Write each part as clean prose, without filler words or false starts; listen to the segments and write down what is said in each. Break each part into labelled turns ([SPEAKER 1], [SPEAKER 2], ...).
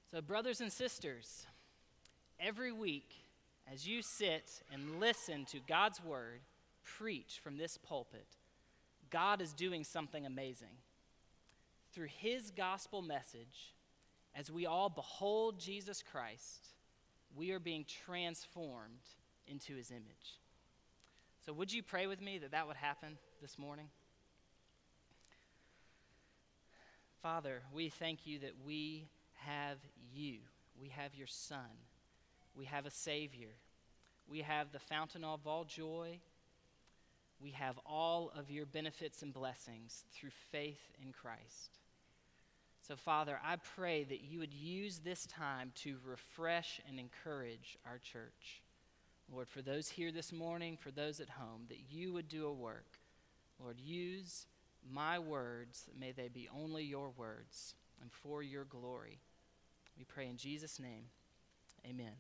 [SPEAKER 1] So, brothers and sisters, every week as you sit and listen to God's word preach from this pulpit, God is doing something amazing. Through his gospel message, as we all behold Jesus Christ, we are being transformed into his image. So would you pray with me that that would happen this morning? Father, we thank you that we have you. We have your Son. We have a Savior. We have the fountain of all joy. We have all of your benefits and blessings through faith in Christ. So, Father, I pray that you would use this time to refresh and encourage our church. Lord, for those here this morning, for those at home, that you would do a work. Lord, use my words, may they be only your words and for your glory. We pray in Jesus' name, amen.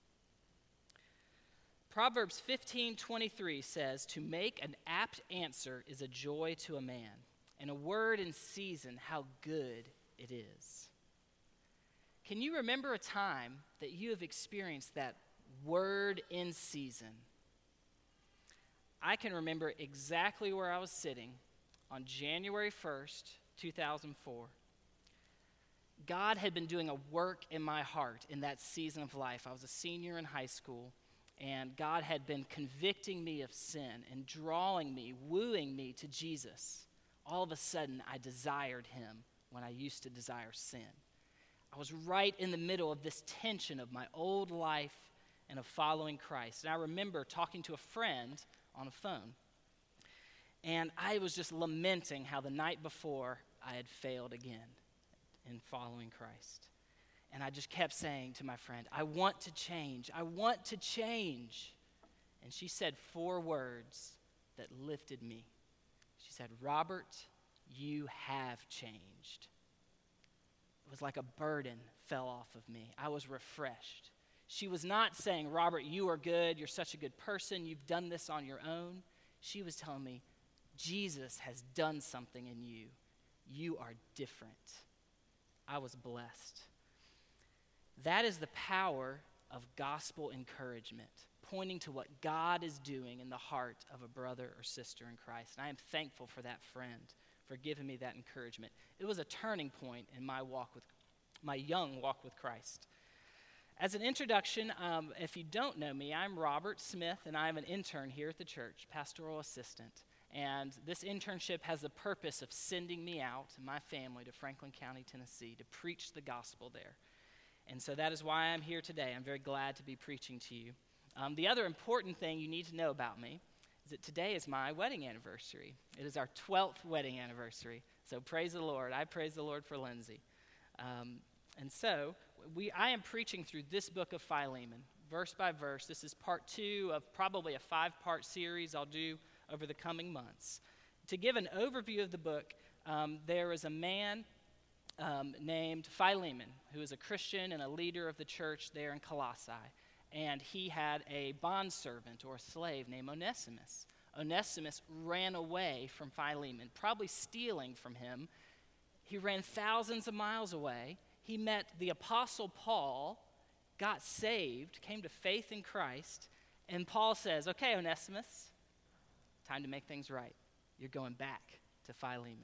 [SPEAKER 1] Proverbs 15:23 says, "To make an apt answer is a joy to a man, and a word in season, how good it is." Can you remember a time that you have experienced that word in season? I can remember exactly where I was sitting on January 1st, 2004. God had been doing a work in my heart in that season of life. I was a senior in high school, and God had been convicting me of sin and drawing me, wooing me to Jesus. All of a sudden, I desired him when I used to desire sin. I was right in the middle of this tension of my old life and of following Christ. And I remember talking to a friend on a phone, and I was just lamenting how the night before I had failed again in following Christ. And I just kept saying to my friend, I want to change. I want to change. And she said 4 words that lifted me. She said, "Robert, you have changed." It was like a burden fell off of me. I was refreshed. She was not saying, "Robert, you are good. You're such a good person. You've done this on your own." She was telling me, Jesus has done something in you. You are different. I was blessed. That is the power of gospel encouragement, pointing to what God is doing in the heart of a brother or sister in Christ. And I am thankful for that friend for giving me that encouragement. It was a turning point in my young walk with Christ. As an introduction, if you don't know me, I'm Robert Smith, and I'm an intern here at the church, pastoral assistant. And this internship has the purpose of sending me out and my family to Franklin County, Tennessee, to preach the gospel there. And so that is why I'm here today. I'm very glad to be preaching to you. The other important thing you need to know about me is that today is my wedding anniversary. It is our 12th wedding anniversary. So praise the Lord. I praise the Lord for Lindsay. And so I am preaching through this book of Philemon, verse by verse. This is part 2 of probably a 5-part series I'll do over the coming months. To give an overview of the book, there is a man named Philemon, who is a Christian and a leader of the church there in Colossae. And he had a bondservant or a slave named Onesimus. Onesimus ran away from Philemon, probably stealing from him. He ran thousands of miles away. He met the Apostle Paul, got saved, came to faith in Christ, and Paul says, "Okay, Onesimus, time to make things right. You're going back to Philemon."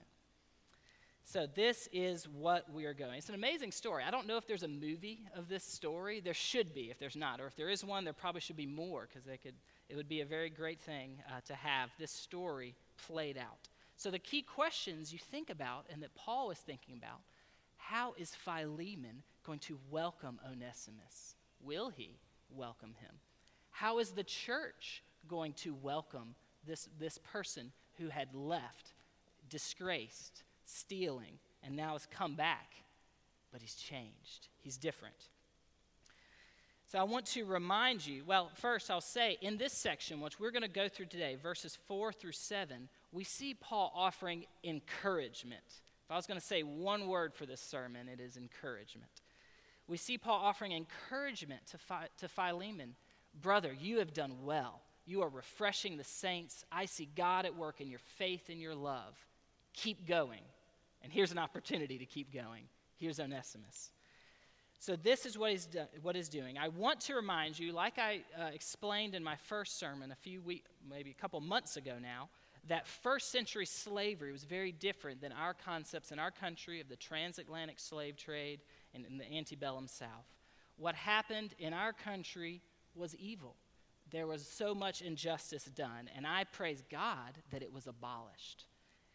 [SPEAKER 1] So this is what we are going. It's an amazing story. I don't know if there's a movie of this story. There should be if there's not. Or if there is one, there probably should be more, because it would be a very great thing to have this story played out. So the key questions you think about and that Paul is thinking about, how is Philemon going to welcome Onesimus? Will he welcome him? How is the church going to welcome this person who had left, disgraced, stealing, and now has come back, but he's changed. He's different. So I want to remind you, well, first I'll say in this section, which we're going to go through today, verses 4 through 7, we see Paul offering encouragement. If I was going to say one word for this sermon, it is encouragement. We see Paul offering encouragement to Philemon. Brother, you have done well. You are refreshing the saints. I see God at work in your faith and your love. Keep going. And here's an opportunity to keep going. Here's Onesimus. So this is what he's doing. I want to remind you, like I explained in my first sermon maybe a couple months ago now, that first century slavery was very different than our concepts in our country of the transatlantic slave trade and in the antebellum South. What happened in our country was evil. There was so much injustice done, and I praise God that it was abolished.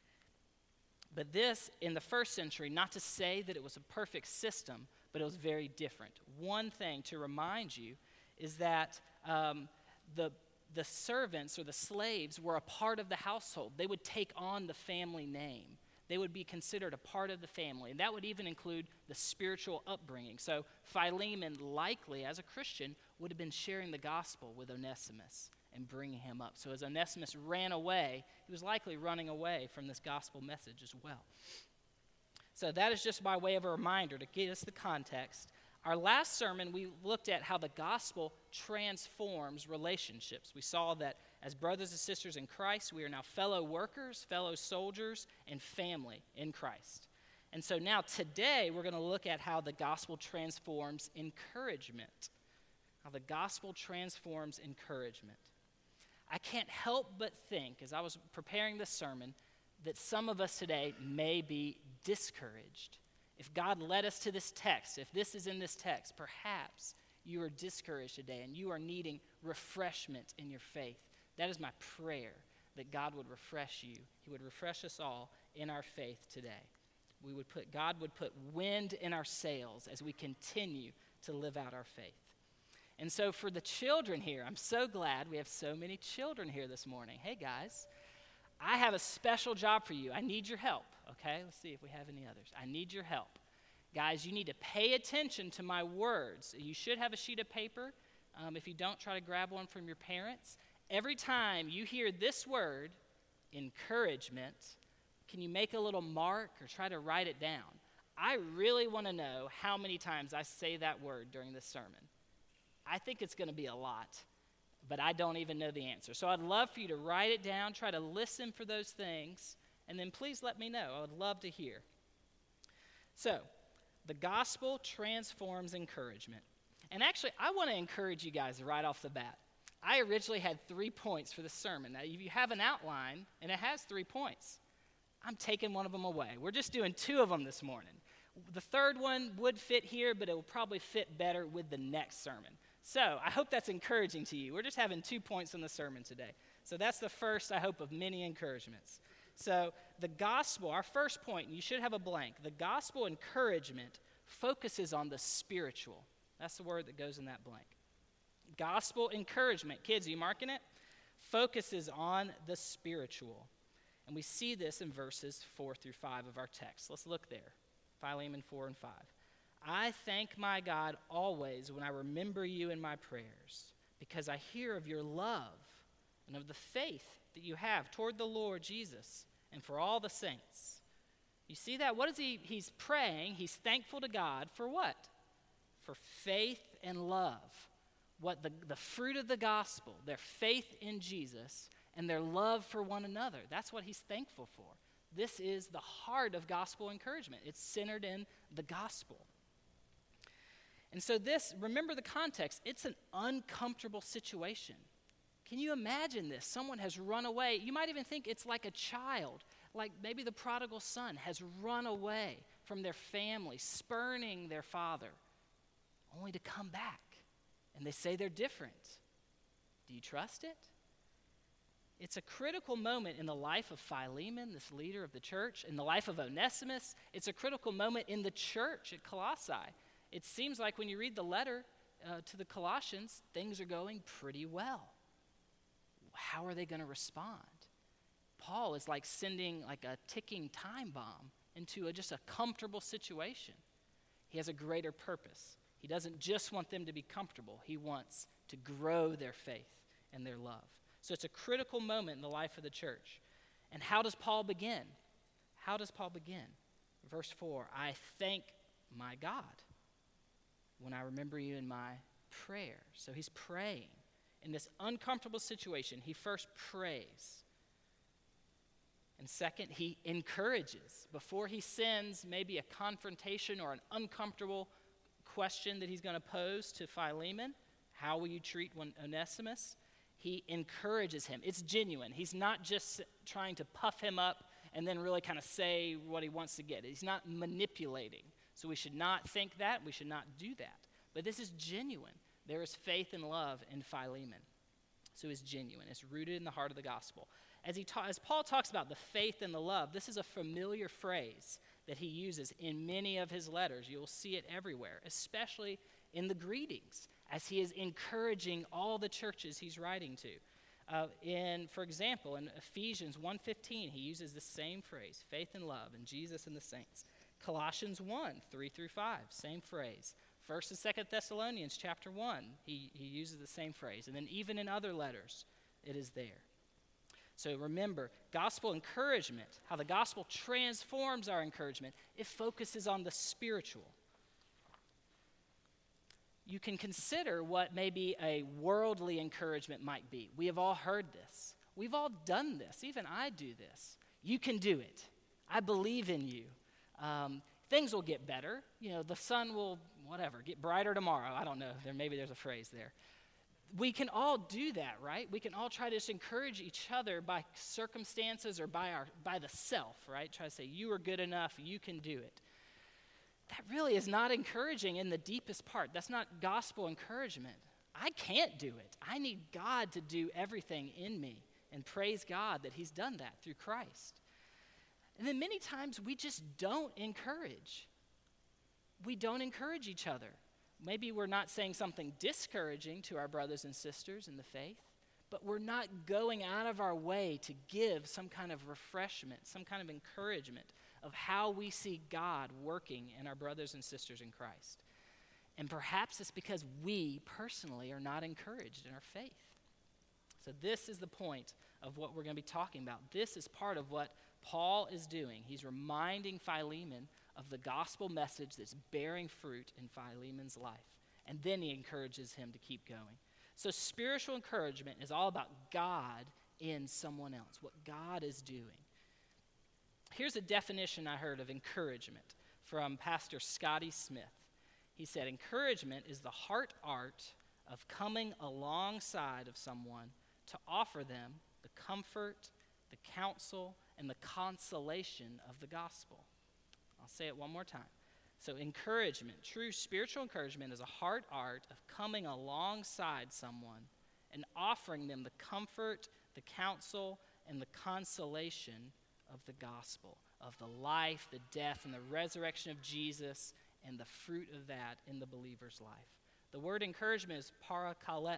[SPEAKER 1] But this, in the first century, not to say that it was a perfect system, but it was very different. One thing to remind you is that the servants or the slaves were a part of the household. They would take on the family name. They would be considered a part of the family, and that would even include the spiritual upbringing. So Philemon, likely as a Christian, would have been sharing the gospel with Onesimus and bringing him up. So as Onesimus ran away, he was likely running away from this gospel message as well. So that is just by way of a reminder to give us the context. Our last sermon, we looked at how the gospel transforms relationships. We saw that as brothers and sisters in Christ, we are now fellow workers, fellow soldiers, and family in Christ. And so now today, we're going to look at how the gospel transforms encouragement. How the gospel transforms encouragement. I can't help but think, as I was preparing this sermon, that some of us today may be discouraged. If God led us to this text, if this is in this text, perhaps you are discouraged today and you are needing refreshment in your faith. That is my prayer, that God would refresh you. He would refresh us all in our faith today. God would put wind in our sails as we continue to live out our faith. And so for the children here, I'm so glad we have so many children here this morning. Hey guys, I have a special job for you. I need your help, okay? Let's see if we have any others. I need your help. Guys, you need to pay attention to my words. You should have a sheet of paper. If you don't, try to grab one from your parents. Every time you hear this word, encouragement, can you make a little mark or try to write it down? I really want to know how many times I say that word during this sermon. I think it's going to be a lot, but I don't even know the answer. So I'd love for you to write it down, try to listen for those things, and then please let me know. I would love to hear. So, the gospel transforms encouragement. And actually, I want to encourage you guys right off the bat. I originally had 3 points for the sermon. Now, if you have an outline, and it has 3 points, I'm taking one of them away. We're just doing 2 of them this morning. The third one would fit here, but it will probably fit better with the next sermon. So I hope that's encouraging to you. We're just having 2 points in the sermon today. So that's the first, I hope, of many encouragements. So the gospel, our first point, and you should have a blank, the gospel encouragement focuses on the spiritual. That's the word that goes in that blank. Gospel encouragement, kids, are you marking it? Focuses on the spiritual. And we see this in verses 4 through 5 of our text. Let's look there. Philemon 4 and 5. I thank my God always when I remember you in my prayers, because I hear of your love and of the faith that you have toward the Lord Jesus and for all the saints. You see that? What is he's praying? He's thankful to God for what? For faith and love. What the fruit of the gospel, their faith in Jesus and their love for one another. That's what he's thankful for. This is the heart of gospel encouragement. It's centered in the gospel. And so remember the context, it's an uncomfortable situation. Can you imagine this? Someone has run away. You might even think it's like a child, like maybe the prodigal son has run away from their family, spurning their father, only to come back. And they say they're different. Do you trust it? It's a critical moment in the life of Philemon, this leader of the church, in the life of Onesimus. It's a critical moment in the church at Colossae. It seems like when you read the letter to the Colossians, things are going pretty well. How are they going to respond? Paul is like sending like a ticking time bomb into just a comfortable situation. He has a greater purpose. He doesn't just want them to be comfortable. He wants to grow their faith and their love. So it's a critical moment in the life of the church. And how does Paul begin? How does Paul begin? Verse 4, I thank my God when I remember you in my prayer. So he's praying. In this uncomfortable situation, he first prays. And second, he encourages. Before he sends maybe a confrontation or an uncomfortable question that he's going to pose to Philemon, how will you treat Onesimus? He encourages him. It's genuine. He's not just trying to puff him up and then really kind of say what he wants to get. He's not manipulating. So we should not think that. We should not do that. But this is genuine. There is faith and love in Philemon. So it's genuine. It's rooted in the heart of the gospel. As Paul talks about the faith and the love, this is a familiar phrase that he uses in many of his letters. You'll see it everywhere, especially in the greetings, as he is encouraging all the churches he's writing to. For example, in Ephesians 1:15, he uses the same phrase, faith and love, and Jesus and the saints. Colossians 1:3-5, same phrase. 1st and 2nd Thessalonians chapter 1, he uses the same phrase. And then even in other letters, it is there. So remember, gospel encouragement, how the gospel transforms our encouragement, it focuses on the spiritual. You can consider what maybe a worldly encouragement might be. We have all heard this. We've all done this. Even I do this. You can do it. I believe in you. Things will get better. The sun will, get brighter tomorrow. I don't know. Maybe there's a phrase there. We can all do that, right? We can all try to just encourage each other by circumstances or by the self, right? Try to say, you are good enough, you can do it. That really is not encouraging in the deepest part. That's not gospel encouragement. I can't do it. I need God to do everything in me, and praise God that he's done that through Christ. And then many times we just don't encourage. We don't encourage each other. Maybe we're not saying something discouraging to our brothers and sisters in the faith, but we're not going out of our way to give some kind of refreshment, some kind of encouragement of how we see God working in our brothers and sisters in Christ. And perhaps it's because we personally are not encouraged in our faith. So this is the point of what we're going to be talking about. This is part of what Paul is doing. He's reminding Philemon of the gospel message that's bearing fruit in Philemon's life. And then he encourages him to keep going. So spiritual encouragement is all about God in someone else, what God is doing. Here's a definition I heard of encouragement from Pastor Scotty Smith. He said, encouragement is the heart art of coming alongside of someone to offer them the comfort, the counsel, and the consolation of the gospel. I'll say it one more time. So encouragement, true spiritual encouragement, is a heart art of coming alongside someone and offering them the comfort, the counsel, and the consolation of the gospel, of the life, the death, and the resurrection of Jesus, and the fruit of that in the believer's life. The word encouragement is parakaleo.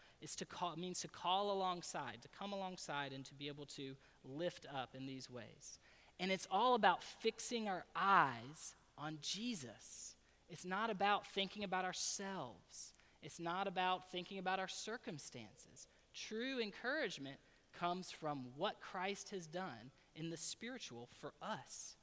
[SPEAKER 1] It means to call alongside, to come alongside, and to be able to lift up in these ways. And it's all about fixing our eyes on Jesus. It's not about thinking about ourselves. It's not about thinking about our circumstances. True encouragement comes from what Christ has done in the spiritual for us.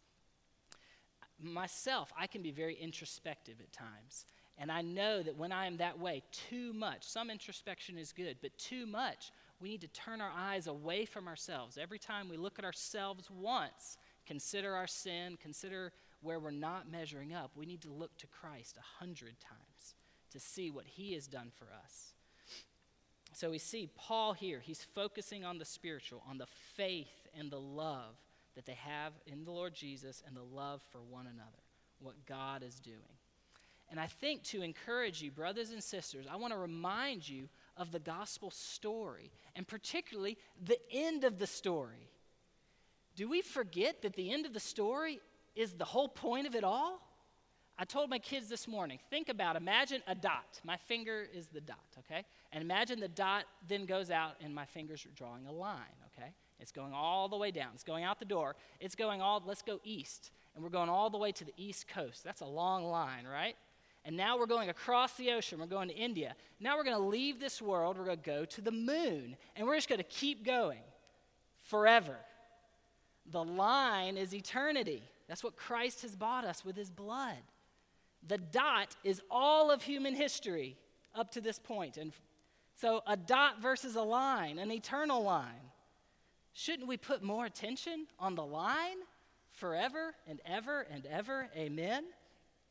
[SPEAKER 1] Myself, I can be very introspective at times. And I know that when I am that way, too much, some introspection is good, but too much, we need to turn our eyes away from ourselves. Every time we look at ourselves once, consider our sin, consider where we're not measuring up, we need to look to Christ 100 times to see what he has done for us. So we see Paul here, he's focusing on the spiritual, on the faith and the love that they have in the Lord Jesus and the love for one another, what God is doing. And I think to encourage you, brothers and sisters, I want to remind you of the gospel story, and particularly the end of the story. Do we forget that the end of the story is the whole point of it all? I told my kids this morning, imagine a dot. My finger is the dot, okay? And imagine the dot then goes out and my fingers are drawing a line, okay? It's going all the way down. It's going out the door. Let's go east. And we're going all the way to the east coast. That's a long line, right? And now we're going across the ocean. We're going to India. Now we're going to leave this world. We're going to go to the moon. And we're just going to keep going forever. The line is eternity. That's what Christ has bought us with his blood. The dot is all of human history up to this point. And so a dot versus a line, an eternal line. Shouldn't we put more attention on the line forever and ever and ever? Amen?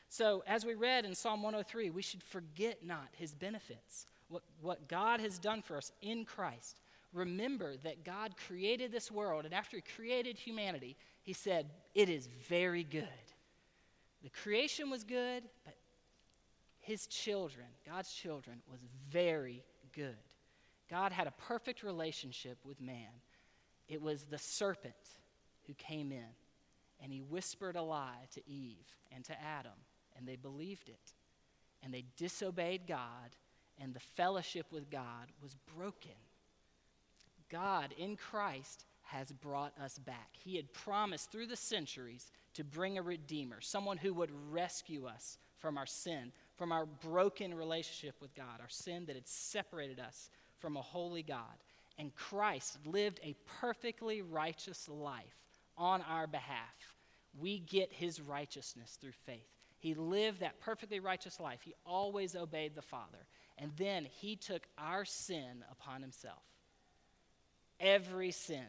[SPEAKER 1] So as we read in Psalm 103, we should forget not his benefits, what God has done for us in Christ. Remember that God created this world, and after he created humanity, he said, it is very good. The creation was good, but his children, God's children, was very good. God had a perfect relationship with man. It was the serpent who came in, and he whispered a lie to Eve and to Adam, and they believed it. And they disobeyed God, and the fellowship with God was broken. God in Christ has brought us back. He had promised through the centuries to bring a Redeemer, someone who would rescue us from our sin, from our broken relationship with God, our sin that had separated us from a holy God. And Christ lived a perfectly righteous life on our behalf. We get his righteousness through faith. He lived that perfectly righteous life. He always obeyed the Father. And then he took our sin upon himself. Every sin,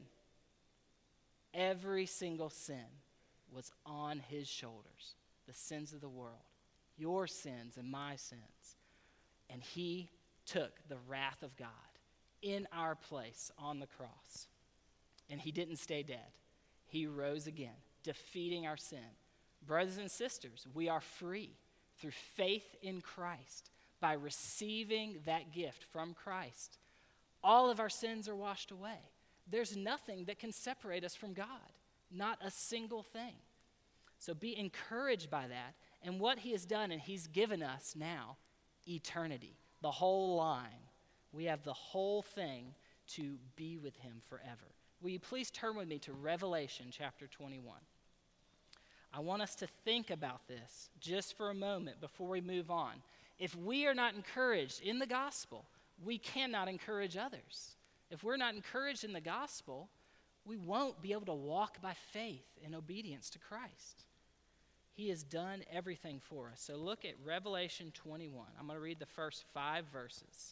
[SPEAKER 1] every single sin was on his shoulders. The sins of the world, your sins and my sins. And he took the wrath of God in our place on the cross. And he didn't stay dead. He rose again, defeating our sin. Brothers and sisters, we are free through faith in Christ by receiving that gift from Christ. All of our sins are washed away. There's nothing that can separate us from God, not a single thing. So be encouraged by that and what he has done, and he's given us now eternity, the whole line. We have the whole thing to be with him forever. Will you please turn with me to Revelation chapter 21? I want us to think about this just for a moment before we move on. If we are not encouraged in the gospel, we cannot encourage others. If we're not encouraged in the gospel, we won't be able to walk by faith in obedience to Christ. He has done everything for us. So look at Revelation 21. I'm going to read the first 5 verses.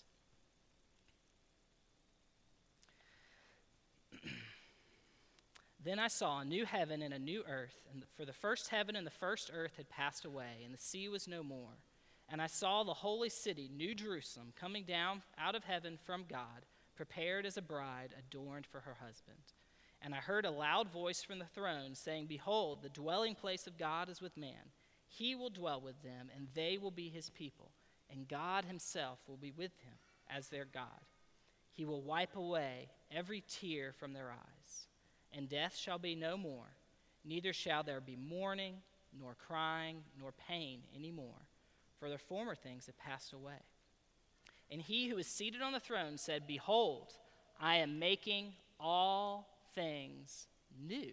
[SPEAKER 1] Then I saw a new heaven and a new earth, for the first heaven and the first earth had passed away, and the sea was no more. And I saw the holy city, New Jerusalem, coming down out of heaven from God, prepared as a bride adorned for her husband. And I heard a loud voice from the throne saying, Behold, the dwelling place of God is with man. He will dwell with them, and they will be his people, and God himself will be with him as their God. He will wipe away every tear from their eyes, and death shall be no more. Neither shall there be mourning, nor crying, nor pain any more, for the former things have passed away. And he who is seated on the throne said, Behold, I am making all things new.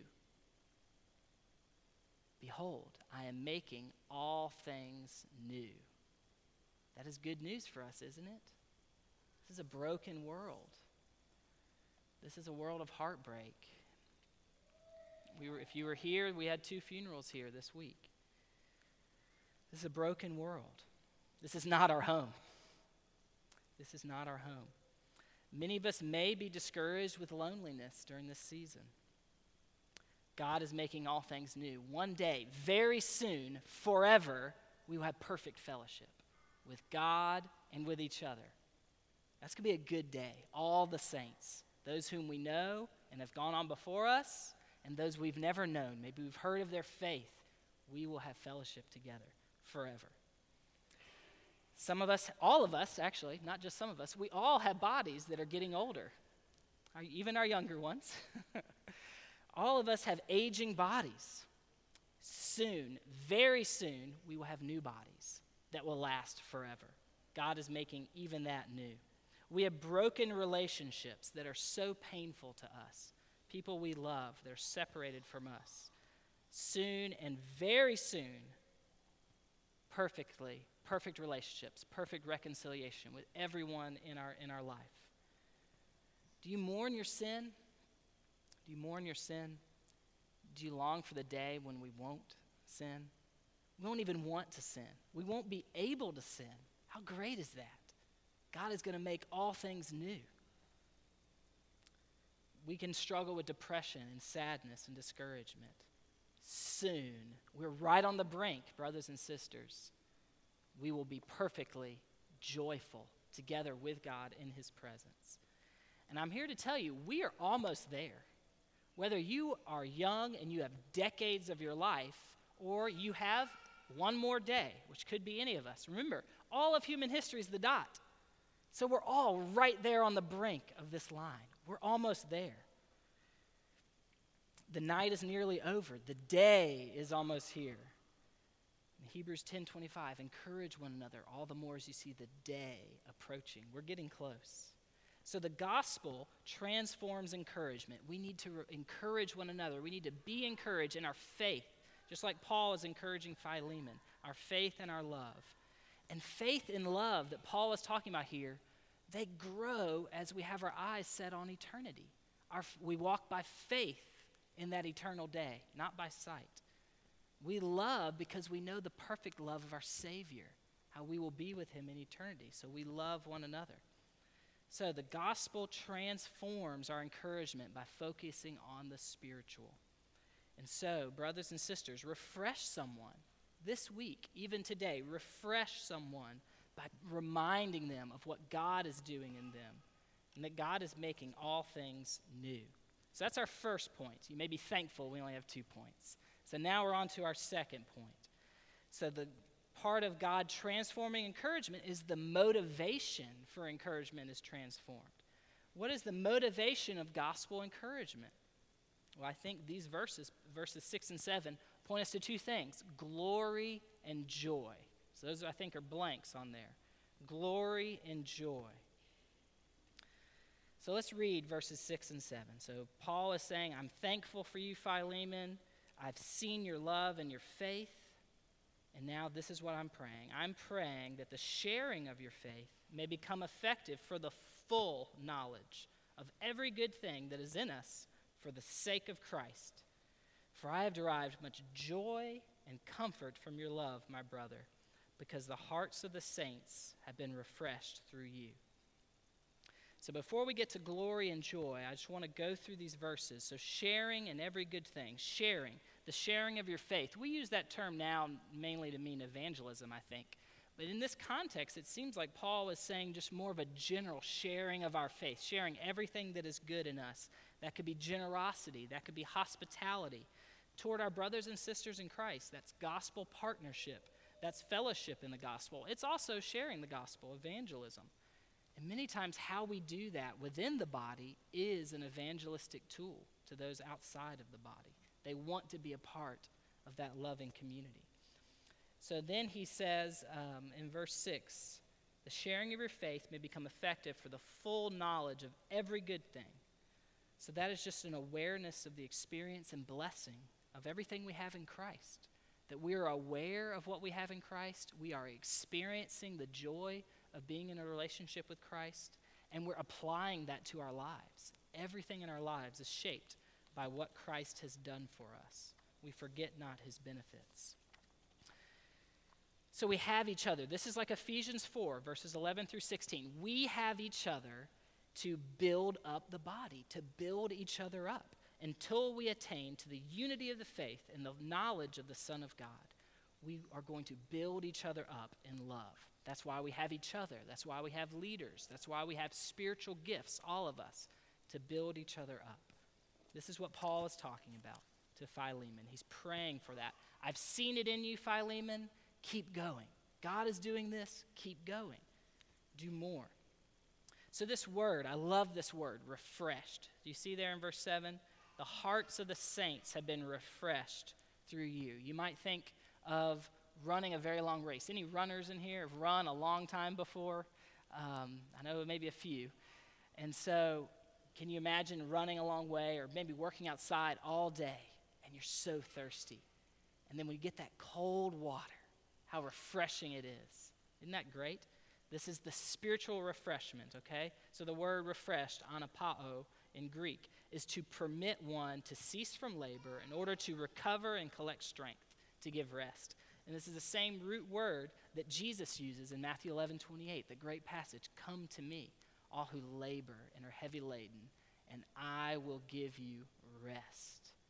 [SPEAKER 1] Behold, I am making all things new. That is good news for us, isn't it? This is a broken world. This is a world of heartbreak. If you were here, we had 2 funerals here this week. This is a broken world. This is not our home. This is not our home. Many of us may be discouraged with loneliness during this season. God is making all things new. One day, very soon, forever, we will have perfect fellowship with God and with each other. That's going to be a good day. All the saints, those whom we know and have gone on before us, and those we've never known, maybe we've heard of their faith, we will have fellowship together forever. Some of us, all of us actually, not just some of us, we all have bodies that are getting older, even our younger ones. All of us have aging bodies. Soon, very soon, we will have new bodies that will last forever. God is making even that new. We have broken relationships that are so painful to us. People we love, they're separated from us. Soon and very soon, perfect relationships, perfect reconciliation with everyone in our life. Do you mourn your sin? Do you mourn your sin? Do you long for the day when we won't sin? We won't even want to sin. We won't be able to sin. How great is that? God is going to make all things new. We can struggle with depression and sadness and discouragement. soon, we're right on the brink, brothers and sisters, we will be perfectly joyful together with God in his presence. And I'm here to tell you, we are almost there. Whether you are young and you have decades of your life, or you have one more day, which could be any of us. Remember, all of human history is the dot. So we're all right there on the brink of this line. We're almost there. The night is nearly over. The day is almost here. In Hebrews 10:25, encourage one another all the more as you see the day approaching. We're getting close. So the gospel transforms encouragement. We need to encourage one another. We need to be encouraged in our faith, just like Paul is encouraging Philemon, our faith and our love. And faith and love that Paul is talking about here, they grow as we have our eyes set on eternity. We walk by faith in that eternal day, not by sight. We love because we know the perfect love of our Savior, how we will be with him in eternity. So we love one another. So the gospel transforms our encouragement by focusing on the spiritual. And so, brothers and sisters, refresh someone this week, even today. Refresh someone by reminding them of what God is doing in them and that God is making all things new. So that's our first point. You may be thankful we only have 2 points. So now we're on to our second point. So the part of God transforming encouragement is the motivation for encouragement is transformed. What is the motivation of gospel encouragement? Well, I think these verses 6 and 7, point us to 2 things: glory and joy. So those, I think, are blanks on there. Glory and joy. So let's read verses 6 and 7. So Paul is saying, I'm thankful for you, Philemon. I've seen your love and your faith. And now this is what I'm praying. I'm praying that the sharing of your faith may become effective for the full knowledge of every good thing that is in us for the sake of Christ. For I have derived much joy and comfort from your love, my brother, because the hearts of the saints have been refreshed through you. So before we get to glory and joy, I just want to go through these verses. So sharing in every good thing, sharing, the sharing of your faith. We use that term now mainly to mean evangelism, I think. But in this context, it seems like Paul is saying just more of a general sharing of our faith, sharing everything that is good in us. That could be generosity. That could be hospitality toward our brothers and sisters in Christ. That's gospel partnership. That's fellowship in the gospel. It's also sharing the gospel, evangelism. And many times how we do that within the body is an evangelistic tool to those outside of the body. They want to be a part of that loving community. So then he says in verse 6, the sharing of your faith may become effective for the full knowledge of every good thing. So that is just an awareness of the experience and blessing of everything we have in Christ. That we are aware of what we have in Christ. We are experiencing the joy of being in a relationship with Christ. And we're applying that to our lives. Everything in our lives is shaped by what Christ has done for us. We forget not his benefits. So we have each other. This is like Ephesians 4, verses 11 through 16. We have each other to build up the body, to build each other up until we attain to the unity of the faith and the knowledge of the Son of God. We are going to build each other up in love. That's why we have each other. That's why we have leaders. That's why we have spiritual gifts, all of us, to build each other up. This is what Paul is talking about to Philemon. He's praying for that. I've seen it in you, Philemon. Keep going. God is doing this. Keep going. Do more. So this word, I love this word, refreshed. Do you see there in verse 7? The hearts of the saints have been refreshed through you. You might think of running a very long race. Any runners in here have run a long time before? I know maybe a few. And so can you imagine running a long way or maybe working outside all day and you're so thirsty? And then when you get that cold water, how refreshing it is. Isn't that great? This is the spiritual refreshment, okay? So the word refreshed, anapao in Greek, is to permit one to cease from labor in order to recover and collect strength, to give rest. And this is the same root word that Jesus uses in Matthew 11:28, the great passage, come to me, all who labor and are heavy laden, and I will give you rest.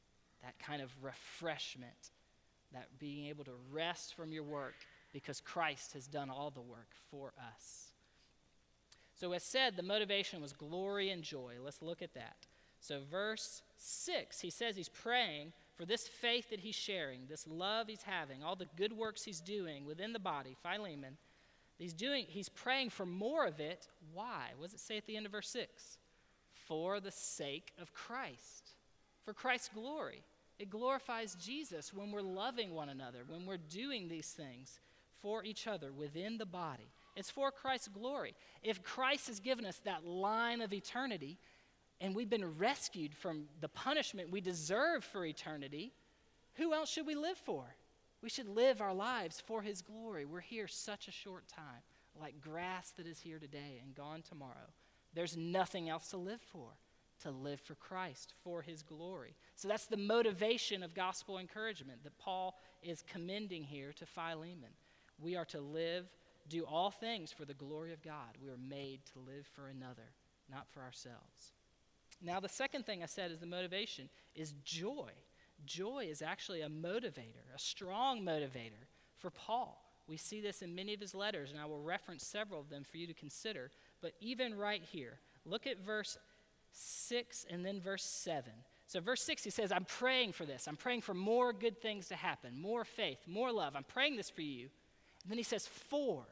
[SPEAKER 1] that kind of refreshment, that being able to rest from your work because Christ has done all the work for us. So as said, the motivation was glory and joy. Let's look at that. So verse 6, he says he's praying for this faith that he's sharing, this love he's having, all the good works he's doing within the body, Philemon. He's praying for more of it. Why? What does it say at the end of verse 6? For the sake of Christ, for Christ's glory. It glorifies Jesus when we're loving one another, when we're doing these things for each other within the body. It's for Christ's glory. If Christ has given us that line of eternity and we've been rescued from the punishment we deserve for eternity, who else should we live for? We should live our lives for his glory. We're here such a short time, like grass that is here today and gone tomorrow. There's nothing else to live for Christ, for his glory. So that's the motivation of gospel encouragement that Paul is commending here to Philemon. We are to do all things for the glory of God. We are made to live for another, not for ourselves. Now, the second thing I said is the motivation is joy. Joy is actually a motivator, a strong motivator for Paul. We see this in many of his letters, and I will reference several of them for you to consider. But even right here, look at verse 6 and then verse 7. So verse 6, he says, I'm praying for this. I'm praying for more good things to happen, more faith, more love. I'm praying this for you. And then he says, for.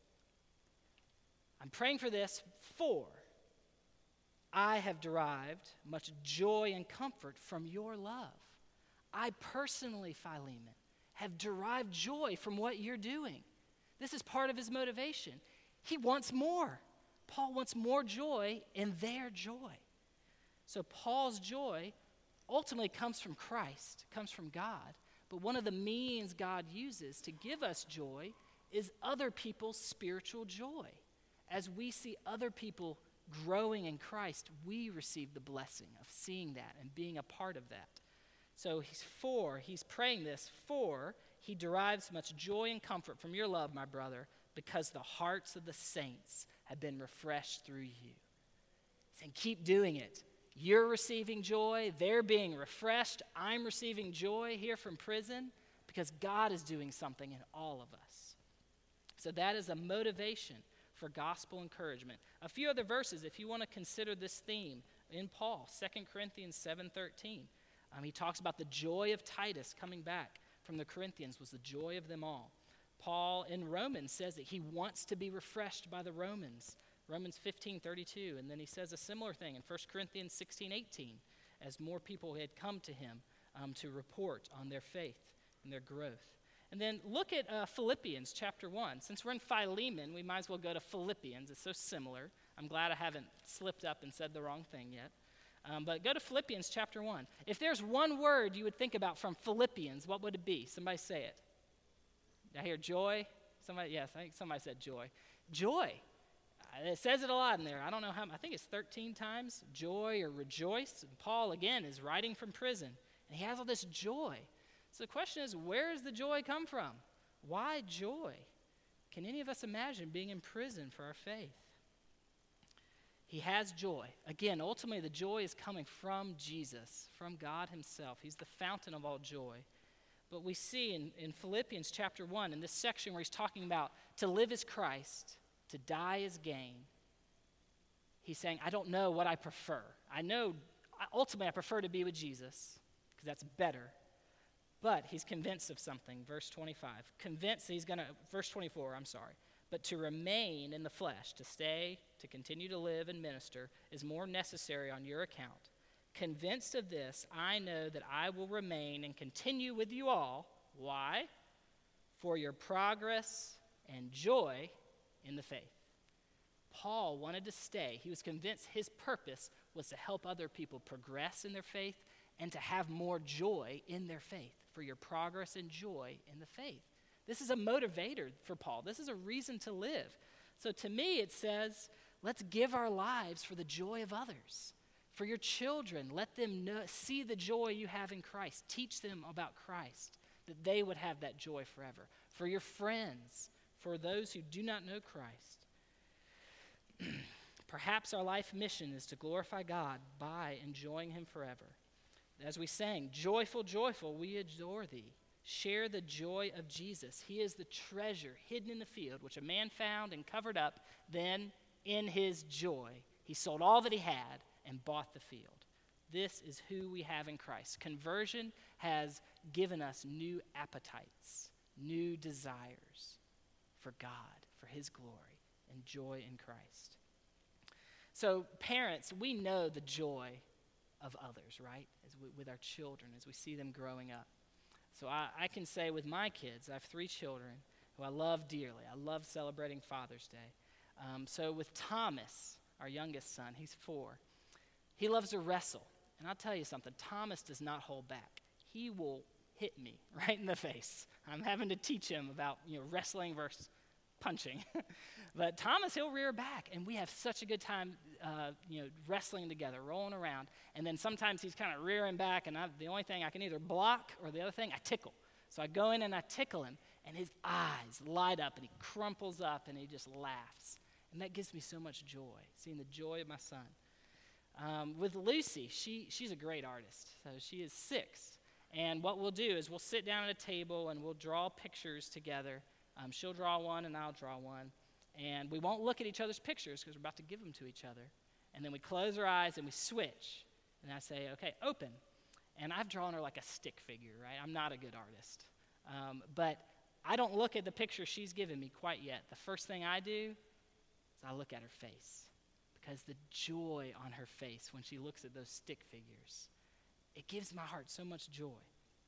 [SPEAKER 1] I'm praying for this, for I have derived much joy and comfort from your love. I personally, Philemon, have derived joy from what you're doing. This is part of his motivation. He wants more. Paul wants more joy in their joy. So Paul's joy ultimately comes from Christ, comes from God. But one of the means God uses to give us joy is other people's spiritual joy. As we see other people growing in Christ, we receive the blessing of seeing that and being a part of that. So he's praying this, for he derives much joy and comfort from your love, my brother, because the hearts of the saints have been refreshed through you. He's saying, keep doing it. You're receiving joy. They're being refreshed. I'm receiving joy here from prison because God is doing something in all of us. So that is a motivation for gospel encouragement. A few other verses, if you want to consider this theme in Paul, 2 Corinthians 7:13. He talks about the joy of Titus coming back from the Corinthians was the joy of them all. Paul in Romans says that he wants to be refreshed by the Romans. Romans 15:32, and then he says a similar thing in 1 Corinthians 16:18 as more people had come to him to report on their faith and their growth. And then look at Philippians chapter 1. Since we're in Philemon, we might as well go to Philippians. It's so similar. I'm glad I haven't slipped up and said the wrong thing yet. But go to Philippians chapter 1. If there's one word you would think about from Philippians, what would it be? Somebody say it. Did I hear joy? Yes, I think somebody said joy. Joy. It says it a lot in there. I don't know how, I think it's 13 times, joy or rejoice. And Paul, again, is writing from prison, and he has all this joy. So the question is, where does the joy come from? Why joy? Can any of us imagine being in prison for our faith? He has joy. Again, ultimately, the joy is coming from Jesus, from God himself. He's the fountain of all joy. But we see in Philippians chapter 1, in this section where he's talking about to live is Christ, to die is gain, he's saying, I don't know what I prefer. I know, ultimately, I prefer to be with Jesus, because that's better. But he's convinced of something, verse 25. Convinced he's going to, verse 24, I'm sorry. But to remain in the flesh, to continue to live and minister, is more necessary on your account. Convinced of this, I know that I will remain and continue with you all. Why? For your progress and joy in the faith. Paul wanted to stay. He was convinced his purpose was to help other people progress in their faith and to have more joy in their faith, for your progress and joy in the faith. This is a motivator for Paul. This is a reason to live. So to me, it says, let's give our lives for the joy of others. For your children, let them see the joy you have in Christ. Teach them about Christ, that they would have that joy forever. For your friends, for those who do not know Christ. Perhaps our life mission is to glorify God by enjoying him forever. As we sang, joyful, joyful, we adore thee. Share the joy of Jesus. He is the treasure hidden in the field, which a man found and covered up. Then, in his joy, he sold all that he had and bought the field. This is who we have in Christ. Conversion has given us new appetites, new desires for God, for his glory, and joy in Christ. So, parents, we know the joy of others, right? With our children, as we see them growing up. So I can say with my kids, I have 3 children who I love dearly. I love celebrating Father's Day. So with Thomas, our youngest son, he's 4, he loves to wrestle. And I'll tell you something, Thomas does not hold back. He will hit me right in the face. I'm having to teach him about wrestling versus punching. But Thomas, he'll rear back, and we have such a good time wrestling together, rolling around. And then sometimes he's kind of rearing back, and the only thing I can either block or the other thing, I tickle. So I go in and I tickle him, and his eyes light up, and he crumples up, and he just laughs. And that gives me so much joy, seeing the joy of my son. With Lucy, she's a great artist. So she is 6. And what we'll do is we'll sit down at a table, and we'll draw pictures together. She'll draw one, and I'll draw one. And we won't look at each other's pictures because we're about to give them to each other. And then we close our eyes, and we switch. And I say, okay, open. And I've drawn her like a stick figure, right? I'm not a good artist. But I don't look at the picture she's given me quite yet. The first thing I do is I look at her face, because the joy on her face when she looks at those stick figures, it gives my heart so much joy.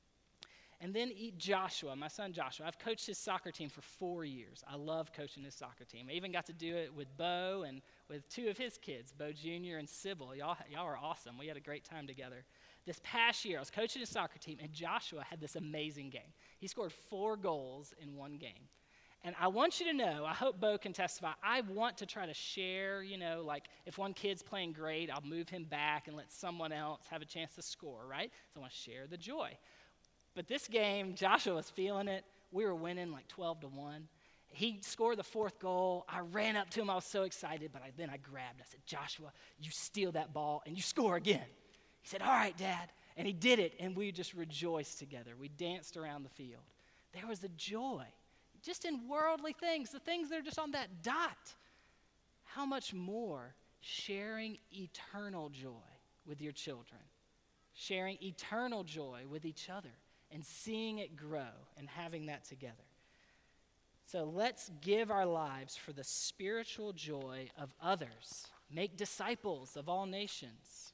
[SPEAKER 1] And then Joshua, my son Joshua. I've coached his soccer team for 4 years. I love coaching his soccer team. I even got to do it with Bo and with 2 of his kids, Bo Jr. and Sybil. Y'all are awesome. We had a great time together. This past year, I was coaching his soccer team, and Joshua had this amazing game. He scored 4 goals in one game. And I want you to know, I hope Bo can testify, I want to try to share, like if one kid's playing great, I'll move him back and let someone else have a chance to score, right? So I want to share the joy. But this game, Joshua was feeling it. We were winning like 12-1. He scored the 4th goal. I ran up to him. I was so excited, but then I grabbed. I said, Joshua, you steal that ball and you score again. He said, all right, Dad. And he did it, and we just rejoiced together. We danced around the field. There was a joy, just in worldly things, the things that are just on that dot. How much more sharing eternal joy with your children, sharing eternal joy with each other, and seeing it grow and having that together. So let's give our lives for the spiritual joy of others. Make disciples of all nations.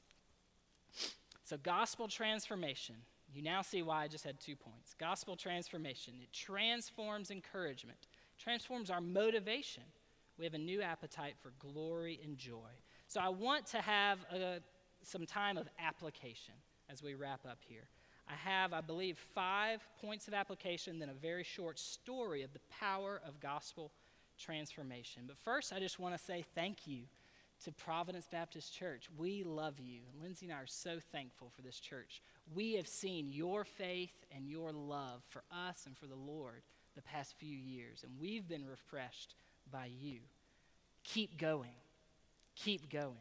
[SPEAKER 1] So gospel transformation. You now see why I just had 2 points. Gospel transformation. It transforms encouragement, transforms our motivation. We have a new appetite for glory and joy. So I want to have some time of application as we wrap up here. I have, I believe, 5 points of application, then a very short story of the power of gospel transformation. But first, I just want to say thank you to Providence Baptist Church. We love you. Lindsay and I are so thankful for this church. We have seen your faith and your love for us and for the Lord the past few years, and we've been refreshed by you. Keep going. Keep going.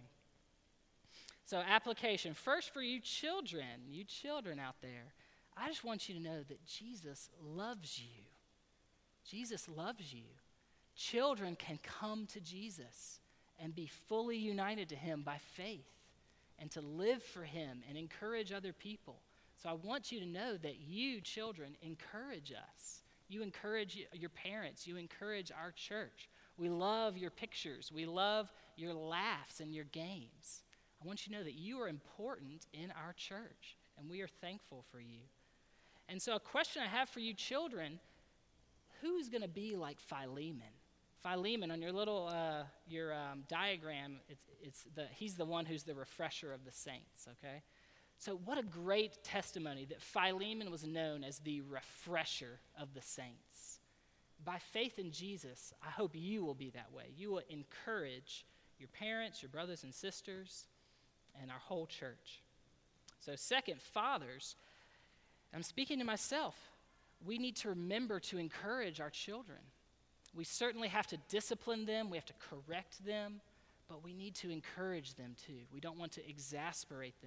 [SPEAKER 1] So application, first for you children out there, I just want you to know that Jesus loves you. Jesus loves you. Children can come to Jesus and be fully united to him by faith and to live for him and encourage other people. So I want you to know that you, children, encourage us. You encourage your parents. You encourage our church. We love your pictures. We love your laughs and your games. I want you to know that you are important in our church, and we are thankful for you. And so a question I have for you children, who's going to be like Philemon? Philemon, on your little diagram, he's the one who's the refresher of the saints, okay? So what a great testimony that Philemon was known as the refresher of the saints. By faith in Jesus, I hope you will be that way. You will encourage your parents, your brothers and sisters, and our whole church. So second, fathers, I'm speaking to myself, we need to remember to encourage our children. We certainly have to discipline them, we have to correct them, but we need to encourage them too. We don't want to exasperate them.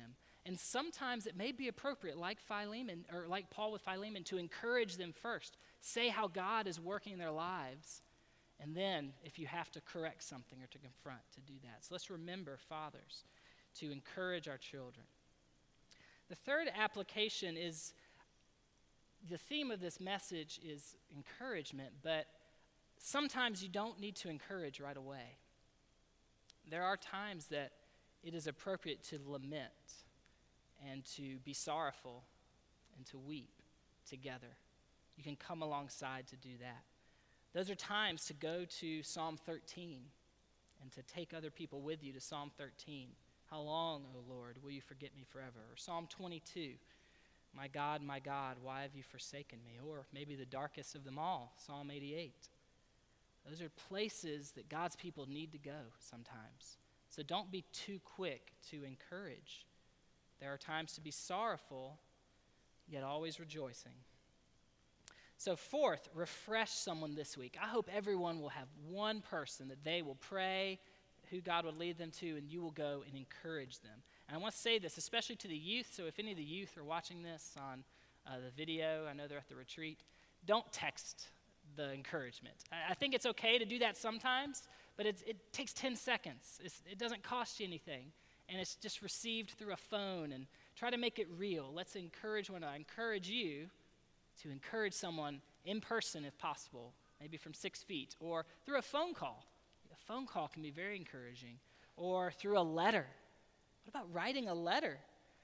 [SPEAKER 1] And sometimes it may be appropriate, like Philemon, or like Paul with Philemon, to encourage them first. Say how God is working in their lives. And then, if you have to correct something or to confront, to do that. So let's remember, fathers, to encourage our children. The third application is, the theme of this message is encouragement, but sometimes you don't need to encourage right away. There are times that it is appropriate to lament and to be sorrowful and to weep together. You can come alongside to do that. Those are times to go to Psalm 13 and to take other people with you to Psalm 13. How long, O Lord, will you forget me forever? Or Psalm 22, my God, why have you forsaken me? Or maybe the darkest of them all, Psalm 88. Those are places that God's people need to go sometimes. So don't be too quick to encourage. There are times to be sorrowful, yet always rejoicing. So fourth, refresh someone this week. I hope everyone will have one person that they will pray, who God would lead them to, and you will go and encourage them. And I want to say this, especially to the youth, so if any of the youth are watching this on the video, I know they're at the retreat, don't text the encouragement. I think it's okay to do that sometimes, but it takes 10 seconds. It doesn't cost you anything, and it's just received through a phone, and try to make it real. Let's encourage one another. I encourage you to encourage someone in person if possible, maybe from 6 feet, or through a phone call. A phone call can be very encouraging, or through a letter. What about writing a letter?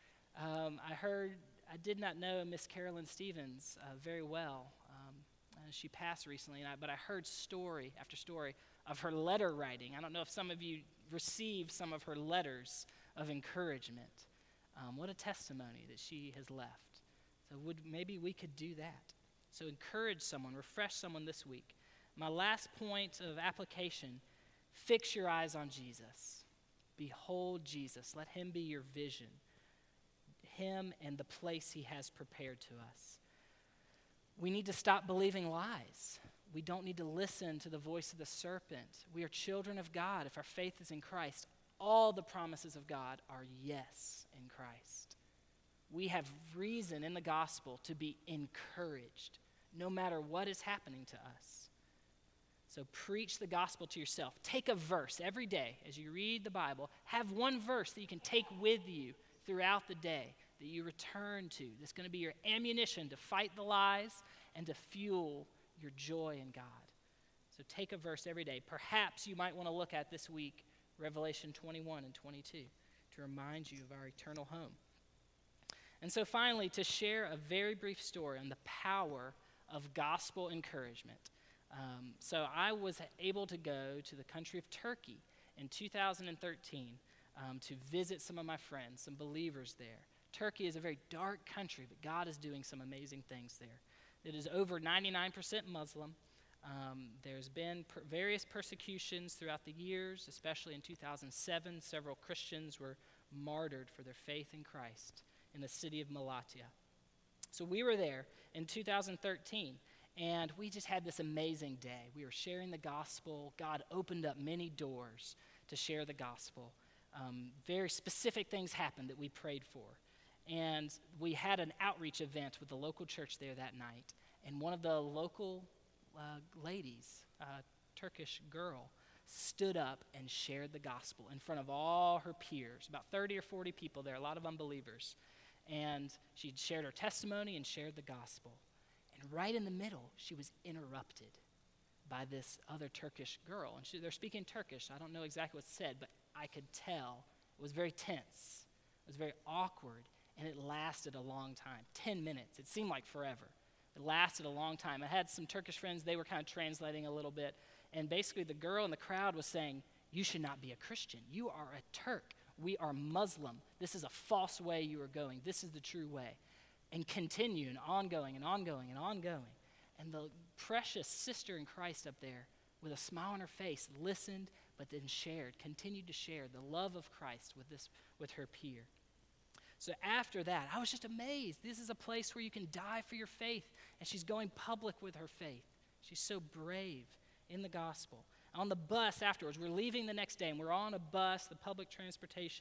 [SPEAKER 1] I did not know Miss Carolyn Stevens very well. She passed recently, but I heard story after story of her letter writing. I don't know if some of you received some of her letters of encouragement. What a testimony that she has left. So maybe we could do that. So encourage someone, refresh someone this week. My last point of application, fix your eyes on Jesus. Behold Jesus. Let him be your vision. Him and the place he has prepared to us. We need to stop believing lies. We don't need to listen to the voice of the serpent. We are children of God. If our faith is in Christ, all the promises of God are yes in Christ. We have reason in the gospel to be encouraged, no matter what is happening to us. So preach the gospel to yourself. Take a verse every day as you read the Bible. Have one verse that you can take with you throughout the day that you return to. That's going to be your ammunition to fight the lies and to fuel your joy in God. So take a verse every day. Perhaps you might want to look at this week Revelation 21 and 22 to remind you of our eternal home. And so finally, to share a very brief story on the power of gospel encouragement. So I was able to go to the country of Turkey in 2013 to visit some of my friends, some believers there. Turkey is a very dark country, but God is doing some amazing things there. It is over 99% Muslim. There's been various persecutions throughout the years, especially in 2007. Several Christians were martyred for their faith in Christ in the city of Malatya. So we were there in 2013, and we just had this amazing day. We were sharing the gospel. God opened up many doors to share the gospel. Very specific things happened that we prayed for. And we had an outreach event with the local church there that night. And one of the local ladies, a Turkish girl, stood up and shared the gospel in front of all her peers, about 30 or 40 people there, a lot of unbelievers. And she shared her testimony and shared the gospel. And right in the middle, she was interrupted by this other Turkish girl. And they're speaking Turkish. I don't know exactly what's said, but I could tell it was very tense. It was very awkward. And it lasted a long time, 10 minutes. It seemed like forever. It lasted a long time. I had some Turkish friends. They were kind of translating a little bit. And basically the girl in the crowd was saying, you should not be a Christian. You are a Turk. We are Muslim. This is a false way you are going. This is the true way. And continue and ongoing and ongoing and ongoing. And the precious sister in Christ up there with a smile on her face listened, but then continued to share the love of Christ with her peer. So after that, I was just amazed. This is a place where you can die for your faith. And she's going public with her faith. She's so brave in the gospel. On the bus afterwards, we're leaving the next day, and we're on a bus, the public transportation,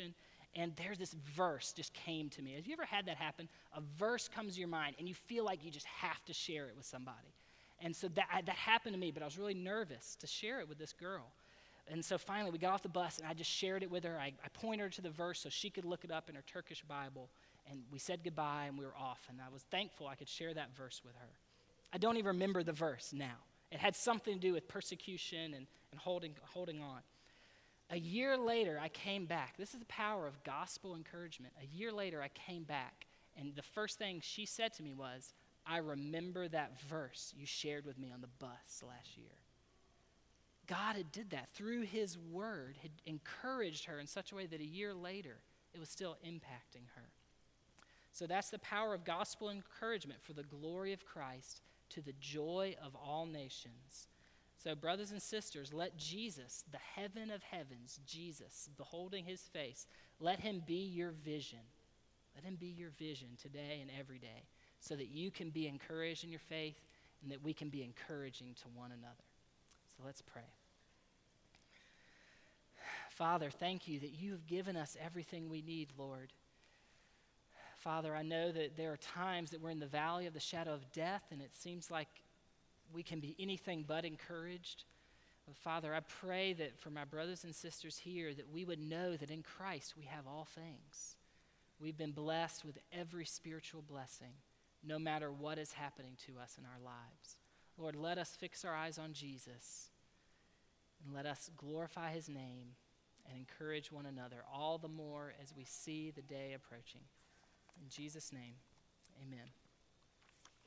[SPEAKER 1] And there's this verse just came to me. Have you ever had that happen? A verse comes to your mind, and you feel like you just have to share it with somebody. And so that happened to me, but I was really nervous to share it with this girl. And so finally, we got off the bus, and I just shared it with her. I pointed her to the verse so she could look it up in her Turkish Bible. And we said goodbye, and we were off. And I was thankful I could share that verse with her. I don't even remember the verse now. It had something to do with persecution and holding on. A year later, I came back. This is the power of gospel encouragement. A year later, I came back, and the first thing she said to me was, I remember that verse you shared with me on the bus last year. God had did that through his word, had encouraged her in such a way that a year later, it was still impacting her. So that's the power of gospel encouragement for the glory of Christ to the joy of all nations. So brothers and sisters, let Jesus, the heaven of heavens, Jesus, beholding his face, let him be your vision. Let him be your vision today and every day so that you can be encouraged in your faith and that we can be encouraging to one another. So let's pray. Father, thank you that you have given us everything we need, Lord. Father, I know that there are times that we're in the valley of the shadow of death, and it seems like we can be anything but encouraged. But Father, I pray that for my brothers and sisters here, that we would know that in Christ we have all things. We've been blessed with every spiritual blessing, no matter what is happening to us in our lives. Lord, let us fix our eyes on Jesus, and let us glorify his name and encourage one another, all the more as we see the day approaching. In Jesus' name, amen.